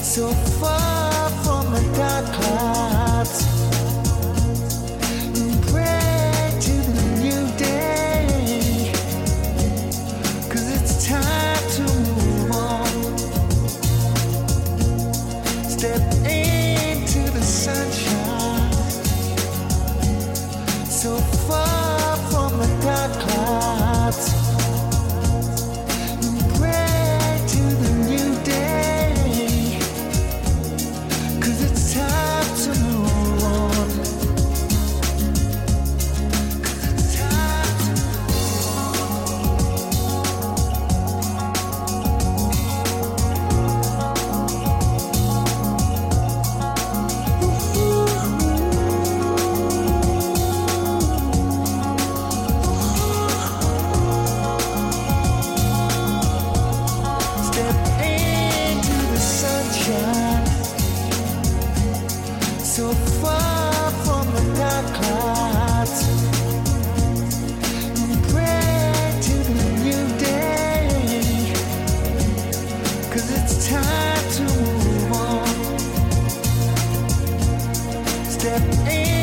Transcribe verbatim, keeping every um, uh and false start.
So far from the dark clouds, pray to the new day, 'cause it's time to move on. Step into the sunshine. So far from the dark clouds, pray to the new day, 'cause it's time to move on. 'Cause it's time to step into the sunshine. So far from the dark clouds, pray to the new day, 'cause it's time to move on. Step in.